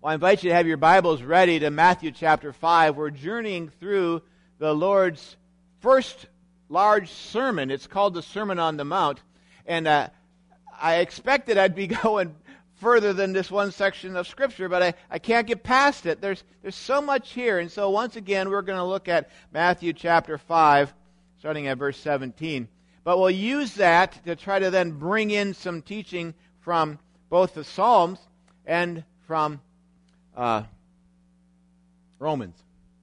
Well, I invite you to have your Bibles ready to Matthew chapter 5. We're journeying through the Lord's first large sermon. It's called the Sermon on the Mount. And I expected I'd be going further than this one section of Scripture, but I can't get past it. There's so much here. And so once again, we're going to look at Matthew chapter 5, starting at verse 17. But we'll use that to try to then bring in some teaching from both the Psalms and from Romans.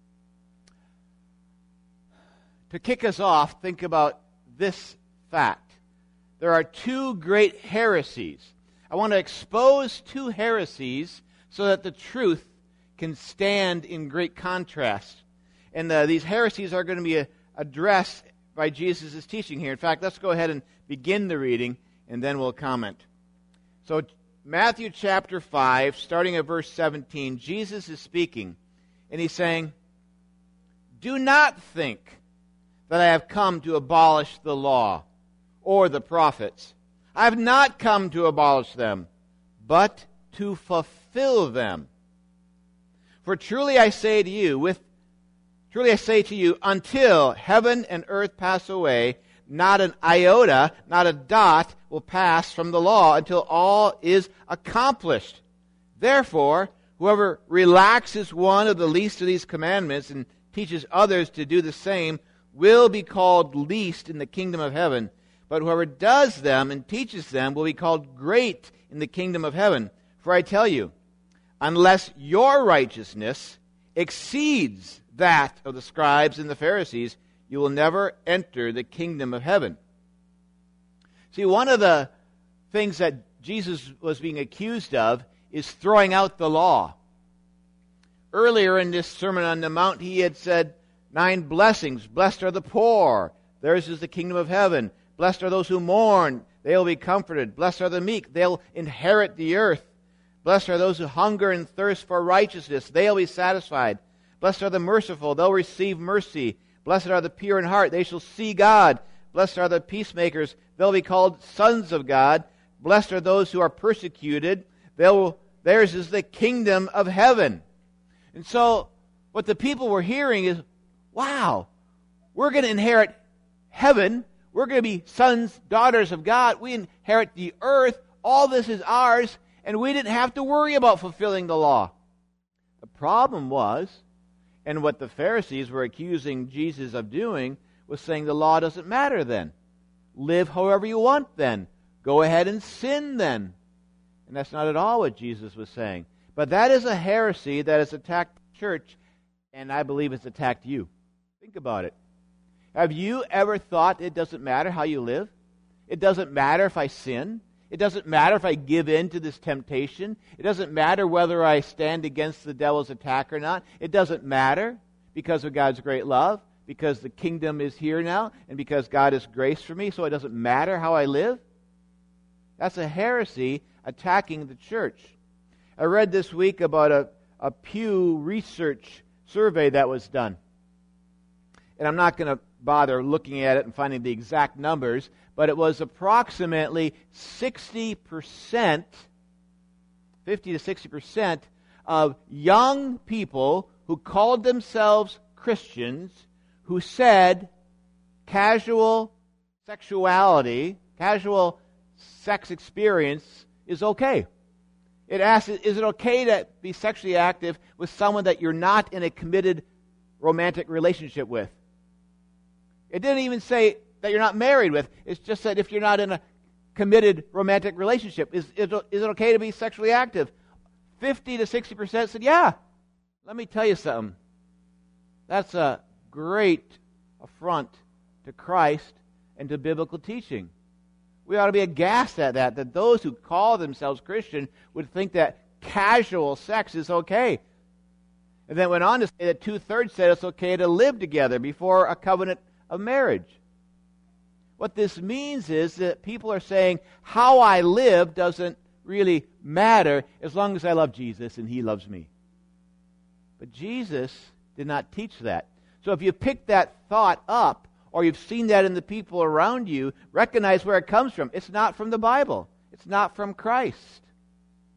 To kick us off, think about this fact. There are two great heresies. I want to expose two heresies so that the truth can stand in great contrast. And these heresies are going to be addressed by Jesus' teaching here. In fact, let's go ahead and begin the reading, and then we'll comment. So, Matthew chapter 5, starting at verse 17, Jesus is speaking, and he's saying, "Do not think that I have come to abolish the law or the prophets. I have not come to abolish them, but to fulfill them. For truly I say to you, until heaven and earth pass away, not an iota, not a dot will pass from the law until all is accomplished. Therefore, whoever relaxes one of the least of these commandments and teaches others to do the same will be called least in the kingdom of heaven. But whoever does them and teaches them will be called great in the kingdom of heaven. For I tell you, unless your righteousness exceeds that of the scribes and the Pharisees, you will never enter the kingdom of heaven." See, one of the things that Jesus was being accused of is throwing out the law. Earlier in this Sermon on the Mount, he had said 9 blessings. Blessed are the poor, theirs is the kingdom of heaven. Blessed are those who mourn, they will be comforted. Blessed are the meek, they'll inherit the earth. Blessed are those who hunger and thirst for righteousness, they'll be satisfied. Blessed are the merciful, they'll receive mercy. Blessed are the pure in heart, they shall see God. Blessed are the peacemakers, they'll be called sons of God. Blessed are those who are persecuted, theirs is the kingdom of heaven. And so, what the people were hearing is, wow, we're going to inherit heaven. We're going to be sons, daughters of God. We inherit the earth. All this is ours, and we didn't have to worry about fulfilling the law. The problem was, and what the Pharisees were accusing Jesus of doing, was saying the law doesn't matter then. Live however you want then. Go ahead and sin then. And that's not at all what Jesus was saying. But that is a heresy that has attacked the church, and I believe it's attacked you. Think about it. Have you ever thought it doesn't matter how you live? It doesn't matter if I sin. It doesn't matter if I give in to this temptation. It doesn't matter whether I stand against the devil's attack or not. It doesn't matter because of God's great love, because the kingdom is here now, and because God has grace for me, so it doesn't matter how I live. That's a heresy attacking the church. I read this week about a Pew Research survey that was done. And I'm not going to bother looking at it and finding the exact numbers, but it was approximately 60%, 50 to 60% of young people who called themselves Christians who said casual sexuality, casual sex experience is okay. It asks, is it okay to be sexually active with someone that you're not in a committed romantic relationship with? It didn't even say that you're not married with. It's just that if you're not in a committed romantic relationship, is it okay to be sexually active? 50 to 60% said, yeah. Let me tell you something. That's a great affront to Christ and to biblical teaching. We ought to be aghast at that those who call themselves Christian would think that casual sex is okay. And then went on to say that 2/3 said it's okay to live together before a covenant of marriage. What this means is that people are saying, how I live doesn't really matter as long as I love Jesus and He loves me. But Jesus did not teach that. So if you pick that thought up, or you've seen that in the people around you, recognize where it comes from. It's not from the Bible. It's not from Christ.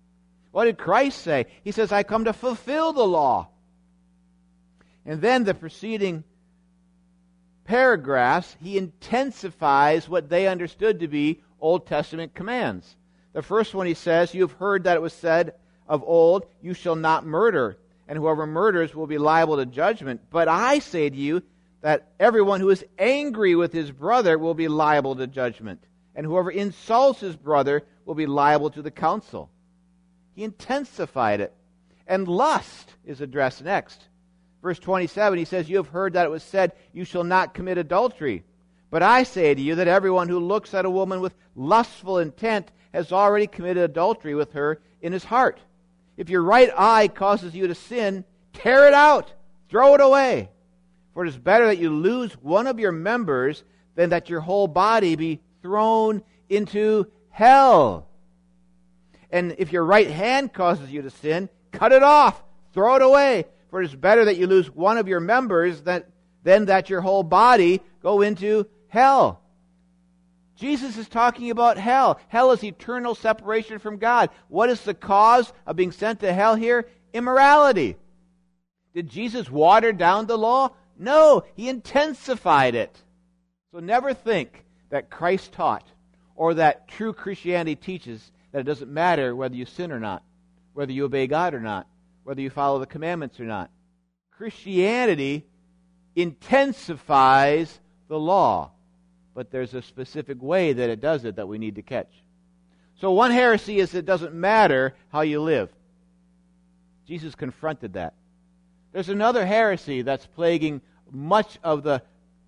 What did Christ say? He says, I come to fulfill the law. And then the preceding paragraphs, he intensifies what they understood to be Old Testament commands. The first one he says, you have heard that it was said of old, you shall not murder, and whoever murders will be liable to judgment. But I say to you that everyone who is angry with his brother will be liable to judgment, and whoever insults his brother will be liable to the council. He intensified it. And lust is addressed next. Verse 27, he says, you have heard that it was said, you shall not commit adultery. But I say to you that everyone who looks at a woman with lustful intent has already committed adultery with her in his heart. If your right eye causes you to sin, tear it out, throw it away. For it is better that you lose one of your members than that your whole body be thrown into hell. And if your right hand causes you to sin, cut it off, throw it away. For it is better that you lose one of your members than that your whole body go into hell. Jesus is talking about hell. Hell is eternal separation from God. What is the cause of being sent to hell here? Immorality. Did Jesus water down the law? No, he intensified it. So never think that Christ taught or that true Christianity teaches that it doesn't matter whether you sin or not, whether you obey God or not, whether you follow the commandments or not. Christianity intensifies the law, but there's a specific way that it does it that we need to catch. So one heresy is it doesn't matter how you live. Jesus confronted that. There's another heresy that's plaguing much of the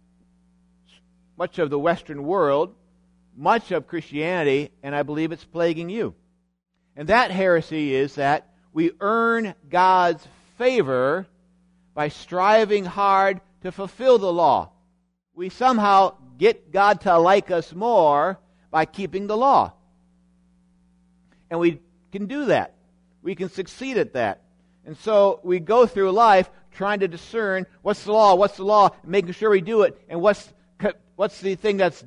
Western world, much of Christianity, and I believe it's plaguing you. And that heresy is that we earn God's favor by striving hard to fulfill the law. We somehow get God to like us more by keeping the law. And we can do that. We can succeed at that. And so we go through life trying to discern what's the law, making sure we do it, and what's the thing that's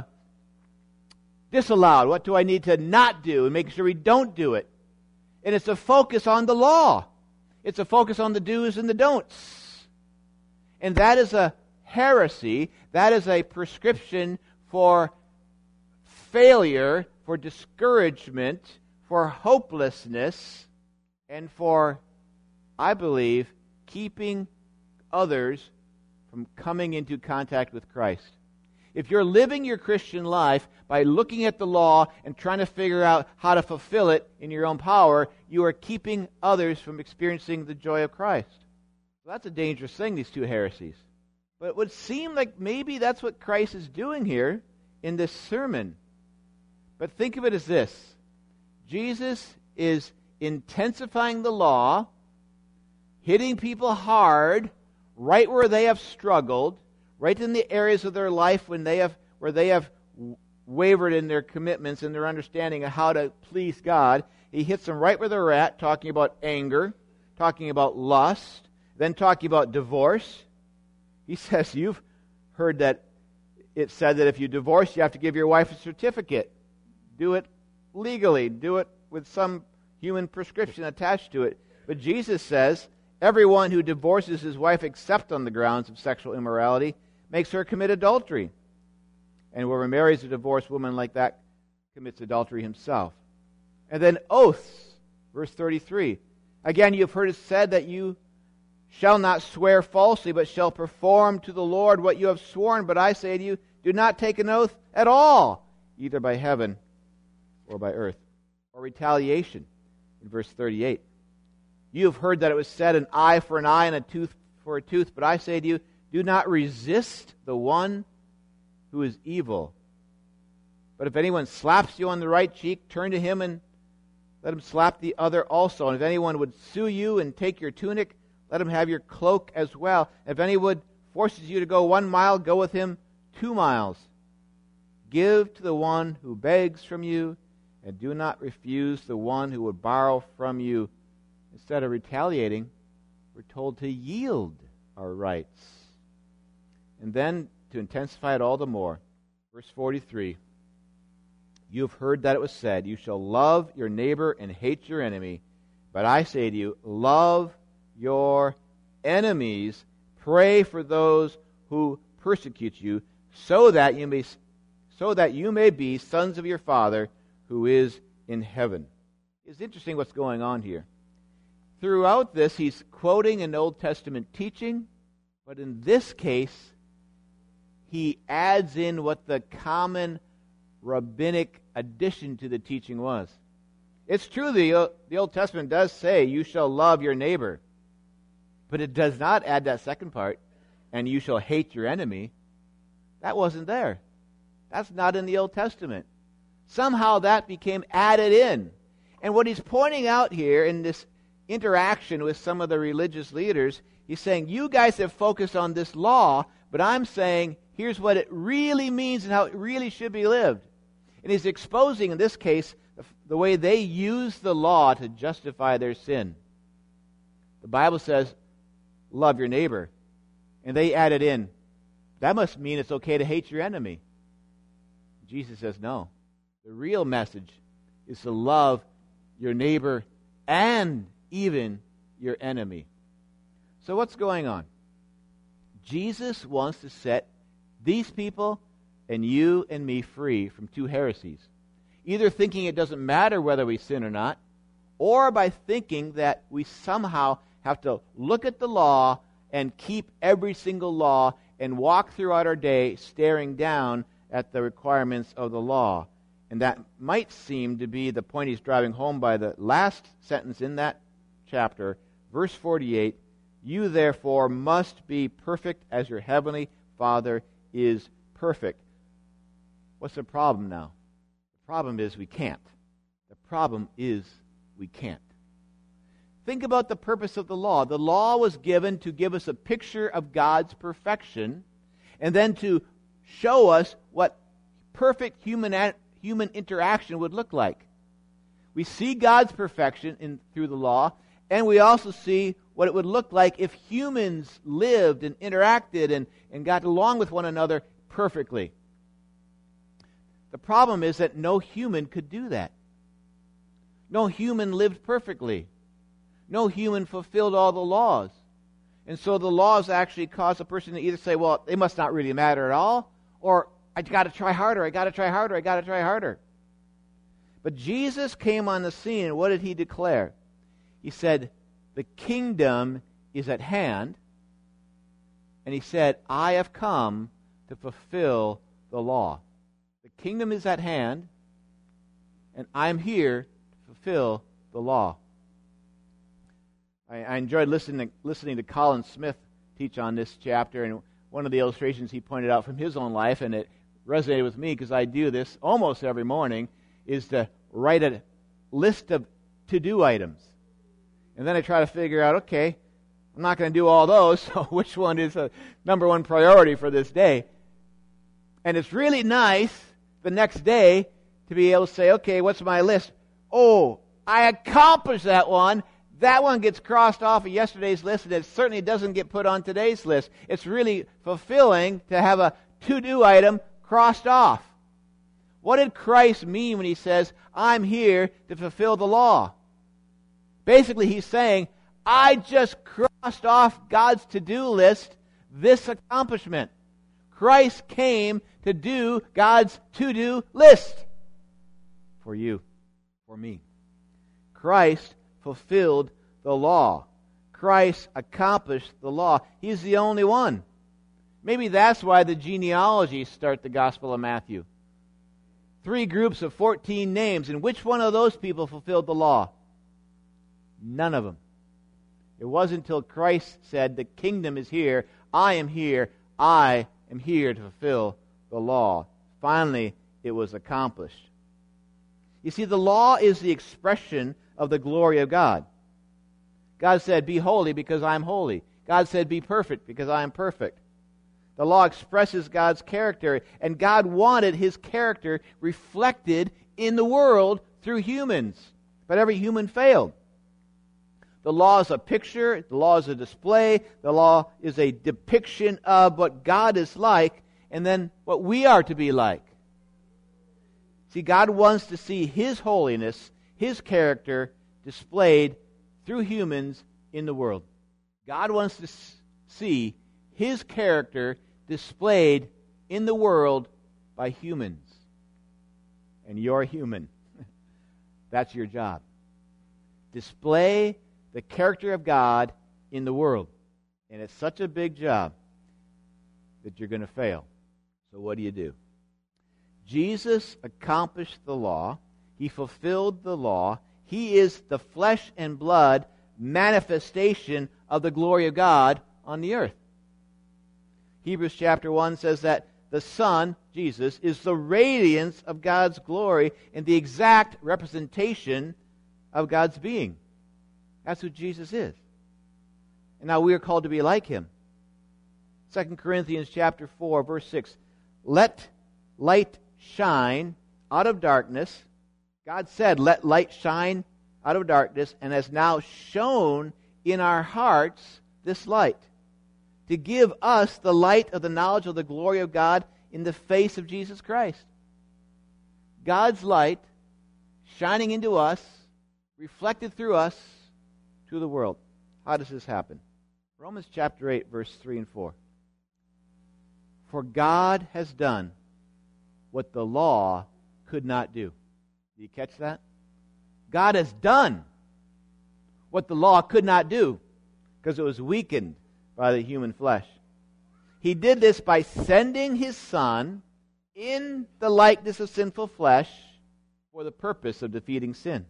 disallowed, what do I need to not do, and making sure we don't do it. And it's a focus on the law. It's a focus on the do's and the don'ts. And that is a heresy. That is a prescription for failure, for discouragement, for hopelessness, and for, I believe, keeping others from coming into contact with Christ. If you're living your Christian life by looking at the law and trying to figure out how to fulfill it in your own power, you are keeping others from experiencing the joy of Christ. So that's a dangerous thing, these two heresies. But it would seem like maybe that's what Christ is doing here in this sermon. But think of it as this. Jesus is intensifying the law, hitting people hard, right where they have struggled, right in the areas of their life where they have wavered in their commitments and their understanding of how to please God. He hits them right where they're at, talking about anger, talking about lust, then talking about divorce. He says, you've heard that it said that if you divorce, you have to give your wife a certificate. Do it legally. Do it with some human prescription attached to it. But Jesus says, everyone who divorces his wife except on the grounds of sexual immorality makes her commit adultery. And whoever marries a divorced woman like that commits adultery himself. And then oaths, verse 33. Again, you have heard it said that you shall not swear falsely, but shall perform to the Lord what you have sworn. But I say to you, do not take an oath at all, either by heaven or by earth. Or retaliation, in verse 38. You have heard that it was said, an eye for an eye and a tooth for a tooth. But I say to you, do not resist the one who is evil. But if anyone slaps you on the right cheek, turn to him and let him slap the other also. And if anyone would sue you and take your tunic, let him have your cloak as well. If anyone forces you to go 1 mile, go with him 2 miles. Give to the one who begs from you, and do not refuse the one who would borrow from you. Instead of retaliating, we're told to yield our rights. And then, to intensify it all the more, verse 43, You have heard that it was said, you shall love your neighbor and hate your enemy. But I say to you, love your enemies, pray for those who persecute you, so that you may be sons of your Father who is in heaven. It's interesting what's going on here. Throughout this, he's quoting an Old Testament teaching, but in this case, he adds in what the common rabbinic addition to the teaching was. It's true the Old Testament does say, you shall love your neighbor, but it does not add that second part, and you shall hate your enemy. That wasn't there. That's not in the Old Testament. Somehow that became added in. And what he's pointing out here in this interaction with some of the religious leaders, he's saying, you guys have focused on this law, but I'm saying, here's what it really means and how it really should be lived. And he's exposing, in this case, the way they use the law to justify their sin. The Bible says, love your neighbor. And they added in, that must mean it's okay to hate your enemy. Jesus says, no. The real message is to love your neighbor and even your enemy. So what's going on? Jesus wants to set these people and you and me free from two heresies. Either thinking it doesn't matter whether we sin or not, or by thinking that we somehow have to look at the law and keep every single law and walk throughout our day staring down at the requirements of the law. And that might seem to be the point he's driving home by the last sentence in that chapter, verse 48, you therefore must be perfect as your heavenly Father is perfect. What's the problem now? The problem is we can't. The problem is we can't. Think about the purpose of the law. The law was given to give us a picture of God's perfection and then to show us what perfect human interaction would look like. We see God's perfection through the law, and we also see what it would look like if humans lived and interacted and got along with one another perfectly. The problem is that no human could do that. No human lived perfectly. No human fulfilled all the laws. And so the laws actually cause a person to either say, well, they must not really matter at all, or I got to try harder, I got to try harder, I got to try harder. But Jesus came on the scene, and what did he declare? He said, the kingdom is at hand, and he said, I have come to fulfill the law. The kingdom is at hand, and I'm here to fulfill the law. I enjoyed listening to Colin Smith teach on this chapter, and one of the illustrations he pointed out from his own life, and it resonated with me because I do this almost every morning, is to write a list of to-do items. And then I try to figure out, okay, I'm not going to do all those, so which one is a number one priority for this day? And it's really nice the next day to be able to say, okay, what's my list? Oh, I accomplished that one. That one gets crossed off of yesterday's list, and it certainly doesn't get put on today's list. It's really fulfilling to have a to-do item crossed off. What did Christ mean when he says, I'm here to fulfill the law? Basically, he's saying, I just crossed off God's to-do list this accomplishment. Christ came to do God's to-do list for you, for me. Christ fulfilled the law. Christ accomplished the law. He's the only one. Maybe that's why the genealogies start the Gospel of Matthew. 3 groups of 14 names, and which one of those people fulfilled the law? None of them. It wasn't until Christ said, the kingdom is here, I am here to fulfill the law. Finally, it was accomplished. You see, the law is the expression of the glory of God. God said, be holy because I am holy. God said, be perfect because I am perfect. The law expresses God's character, and God wanted His character reflected in the world through humans. But every human failed. The law is a picture, the law is a display, the law is a depiction of what God is like, and then what we are to be like. See, God wants to see His holiness, His character displayed through humans in the world. God wants to see His character displayed in the world by humans. And you're human. That's your job. Display the character of God in the world. And it's such a big job that you're going to fail. So what do? Jesus accomplished the law. He fulfilled the law. He is the flesh and blood manifestation of the glory of God on the earth. Hebrews chapter 1 says that the Son, Jesus, is the radiance of God's glory and the exact representation of God's being. That's who Jesus is. And now we are called to be like Him. 2 Corinthians chapter 4, verse 6. Let light shine out of darkness. God said, let light shine out of darkness, and has now shone in our hearts this light, to give us the light of the knowledge of the glory of God in the face of Jesus Christ. God's light shining into us, reflected through us to the world. How does this happen? Romans chapter 8, verse 3 and 4. For God has done what the law could not do. Do you catch that? God has done what the law could not do because it was weakened by the human flesh. He did this by sending His Son in the likeness of sinful flesh for the purpose of defeating sin.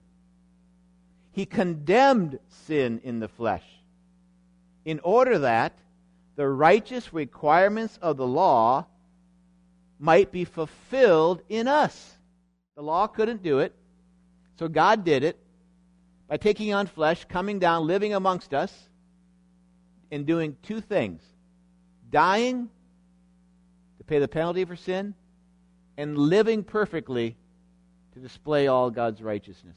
He condemned sin in the flesh in order that the righteous requirements of the law might be fulfilled in us. The law couldn't do it, so God did it by taking on flesh, coming down, living amongst us, and doing two things: dying to pay the penalty for sin, and living perfectly to display all God's righteousness.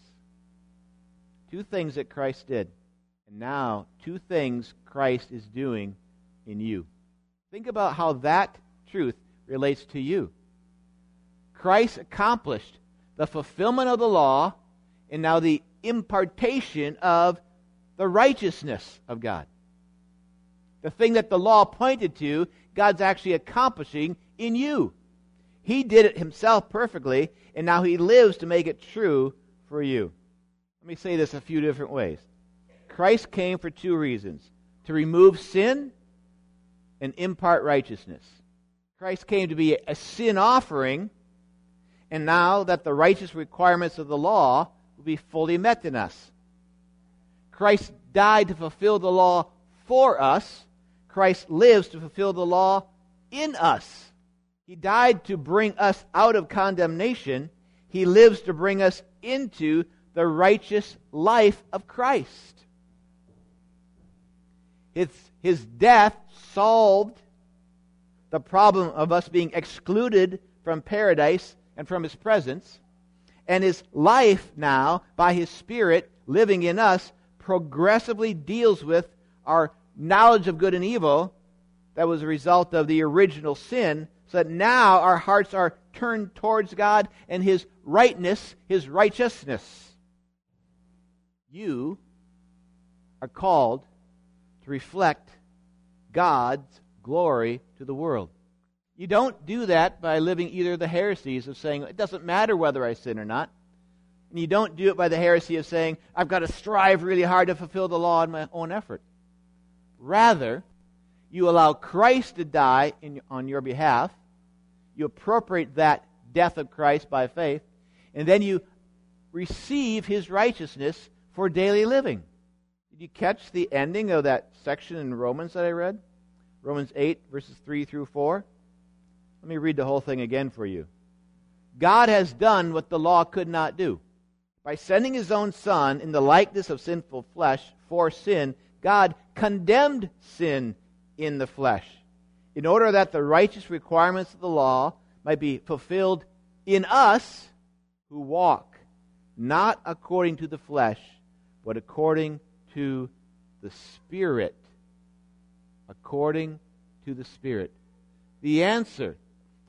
Two things that Christ did. And now, two things Christ is doing in you. Think about how that truth relates to you. Christ accomplished the fulfillment of the law and now the impartation of the righteousness of God. The thing that the law pointed to, God's actually accomplishing in you. He did it Himself perfectly, and now He lives to make it true for you. Let me say this a few different ways. Christ came for two reasons: to remove sin and impart righteousness. Christ came to be a sin offering, and now that the righteous requirements of the law will be fully met in us. Christ died to fulfill the law for us. Christ lives to fulfill the law in us. He died to bring us out of condemnation. He lives to bring us into the righteous life of Christ. His death solved the problem of us being excluded from paradise and from His presence. And His life now, by His Spirit living in us, progressively deals with our knowledge of good and evil that was a result of the original sin, so that now our hearts are turned towards God and His rightness, His righteousness. You are called to reflect God's glory to the world. You don't do that by living either the heresies of saying, it doesn't matter whether I sin or not. And you don't do it by the heresy of saying, I've got to strive really hard to fulfill the law in my own effort. Rather, you allow Christ to die on your behalf. You appropriate that death of Christ by faith. And then you receive His righteousness for daily living. Did you catch the ending of that section in Romans that I read? Romans 8, verses 3 through 4. Let me read the whole thing again for you. God has done what the law could not do. By sending His own Son in the likeness of sinful flesh for sin, God condemned sin in the flesh, in order that the righteous requirements of the law might be fulfilled in us who walk not according to the flesh, but according to the Spirit. According to the Spirit. The answer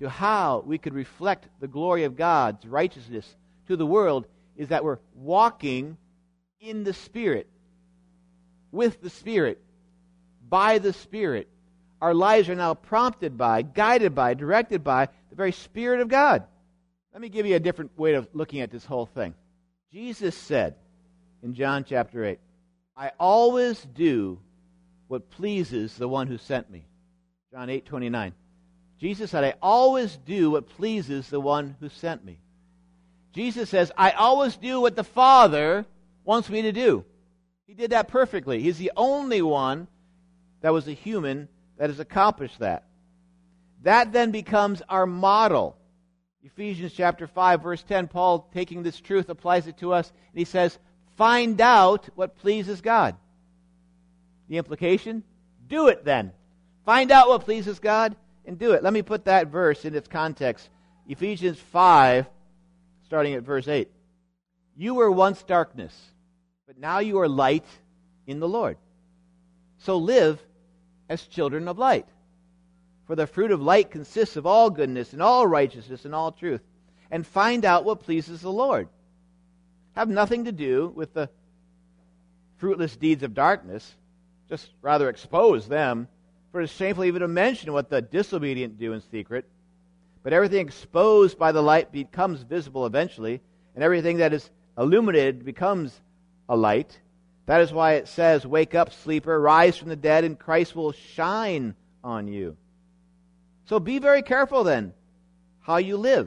to how we could reflect the glory of God's righteousness to the world is that we're walking in the Spirit, with the Spirit, by the Spirit. Our lives are now prompted by, guided by, directed by the very Spirit of God. Let me give you a different way of looking at this whole thing. Jesus said in John chapter 8, I always do what pleases the one who sent me. John 8:29. Jesus said, I always do what pleases the one who sent me. Jesus says, I always do what the Father wants me to do. He did that perfectly. He's the only one that was a human that has accomplished that. That then becomes our model. Ephesians chapter 5, verse 10, Paul, taking this truth, applies it to us, and he says, find out what pleases God. The implication? Do it then. Find out what pleases God and do it. Let me put that verse in its context. Ephesians 5, starting at verse 8. You were once darkness, but now you are light in the Lord. So live as children of light. For the fruit of light consists of all goodness and all righteousness and all truth. And find out what pleases the Lord. Have nothing to do with the fruitless deeds of darkness. Just rather expose them. For it is shameful even to mention what the disobedient do in secret. But everything exposed by the light becomes visible eventually, and everything that is illuminated becomes a light. That is why it says, wake up, sleeper, rise from the dead, and Christ will shine on you. So be very careful then how you live.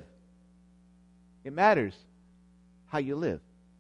It matters how you live.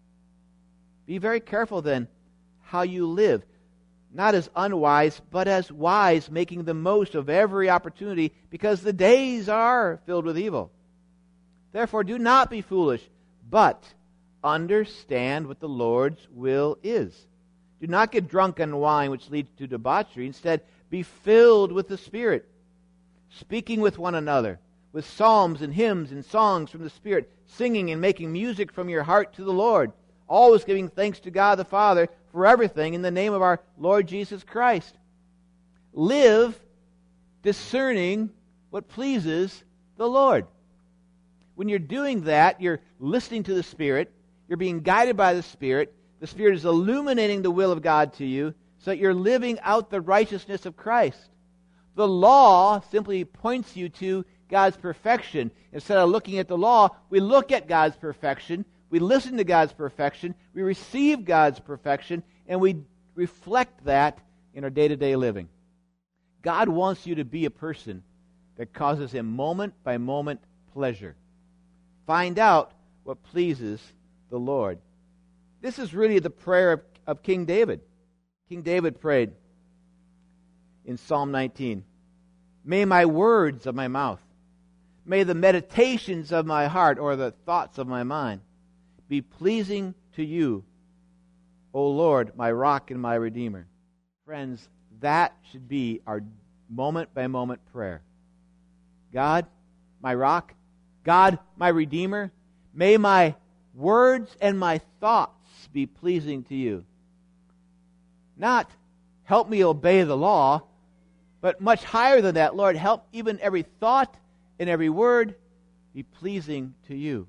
Be very careful then how you live. Not as unwise, but as wise, making the most of every opportunity, because the days are filled with evil. Therefore, do not be foolish, but understand what the Lord's will is. Do not get drunk on wine, which leads to debauchery. Instead, be filled with the Spirit, speaking with one another, with psalms and hymns and songs from the Spirit, singing and making music from your heart to the Lord, always giving thanks to God the Father for everything in the name of our Lord Jesus Christ. Live discerning what pleases the Lord. When you're doing that, you're listening to the Spirit, you're being guided by the Spirit is illuminating the will of God to you, so that you're living out the righteousness of Christ. The law simply points you to God's perfection. Instead of looking at the law, we look at God's perfection, we listen to God's perfection, we receive God's perfection, and we reflect that in our day-to-day living. God wants you to be a person that causes Him moment-by-moment pleasure. Find out what pleases the Lord. This is really the prayer of King David. King David prayed in Psalm 19, may my words of my mouth, may the meditations of my heart, or the thoughts of my mind, be pleasing to you, O Lord, my rock and my redeemer. Friends, that should be our moment-by-moment prayer. God, my rock, God, my redeemer, may my words and my thoughts be pleasing to you. Not help me obey the law, but much higher than that, Lord, help even every thought and every word be pleasing to you.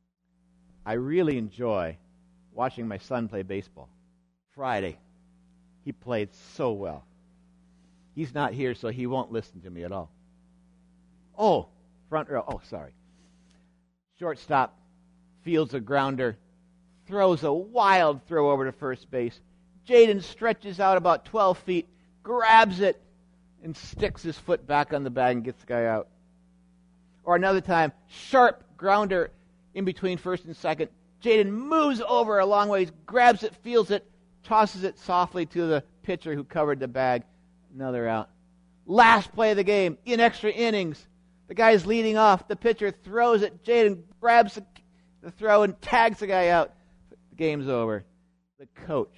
I really enjoy watching my son play baseball. Friday, he played so well. He's not here, so he won't listen to me at all. Oh, front row. Oh, sorry. Shortstop fields a grounder, throws a wild throw over to first base. Jaden stretches out about 12 feet, grabs it, and sticks his foot back on the bag and gets the guy out. Or another time, sharp grounder in between first and second. Jaden moves over a long ways, grabs it, feels it, tosses it softly to the pitcher who covered the bag. Another out. Last play of the game, in extra innings. The guy's leading off. The pitcher throws it. Jaden grabs the throw and tags the guy out. The game's over. The coach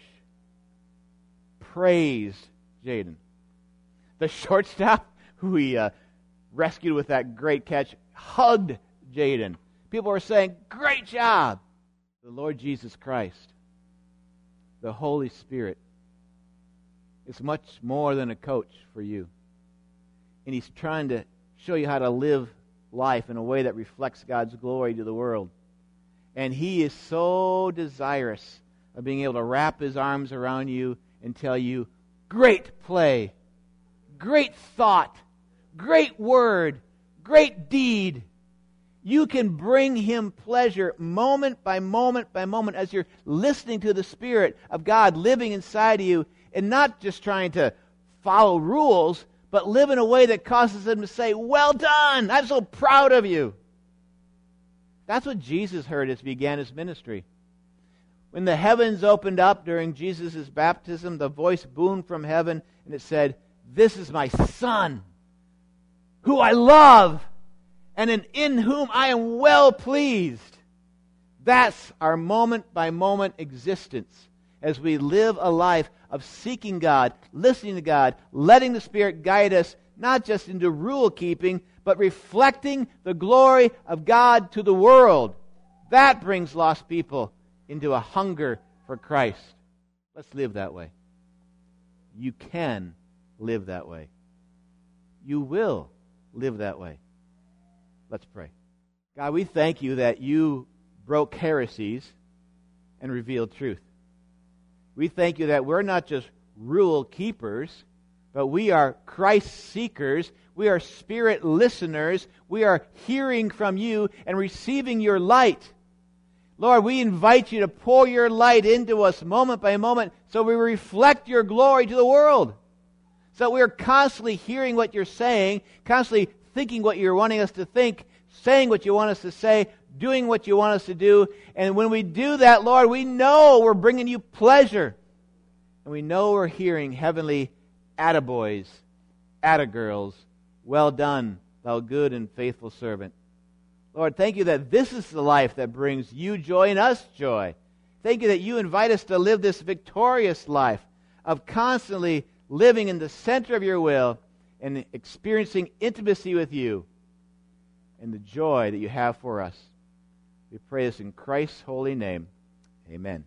praised Jaden. The shortstop, who he rescued with that great catch, hugged Jaden. People were saying, great job. The Lord Jesus Christ, the Holy Spirit, is much more than a coach for you. And He's trying to show you how to live life in a way that reflects God's glory to the world. And He is so desirous of being able to wrap His arms around you and tell you, great play, great thought, great word, great deed. You can bring Him pleasure moment by moment by moment as you're listening to the Spirit of God living inside of you, and not just trying to follow rules, but live in a way that causes Him to say, well done, I'm so proud of you. That's what Jesus heard as He began His ministry. When the heavens opened up during Jesus' baptism, the voice boomed from heaven, and it said, this is my Son, who I love, and in whom I am well pleased. That's our moment-by-moment existence as we live a life of seeking God, listening to God, letting the Spirit guide us, not just into rule-keeping, but reflecting the glory of God to the world. That brings lost people into a hunger for Christ. Let's live that way. You can live that way. You will live that way. Let's pray. God, we thank You that You broke heresies and revealed truth. We thank You that we're not just rule keepers, but we are Christ seekers. We are Spirit listeners. We are hearing from You and receiving Your light. Lord, we invite You to pour Your light into us moment by moment so we reflect Your glory to the world. So we're constantly hearing what You're saying, constantly thinking what You're wanting us to think, saying what You want us to say, doing what You want us to do. And when we do that, Lord, we know we're bringing You pleasure. And we know we're hearing heavenly attaboys, attagirls, well done, thou good and faithful servant. Lord, thank You that this is the life that brings You joy and us joy. Thank You that You invite us to live this victorious life of constantly living in the center of Your will and experiencing intimacy with You and the joy that You have for us. We pray this in Christ's holy name. Amen.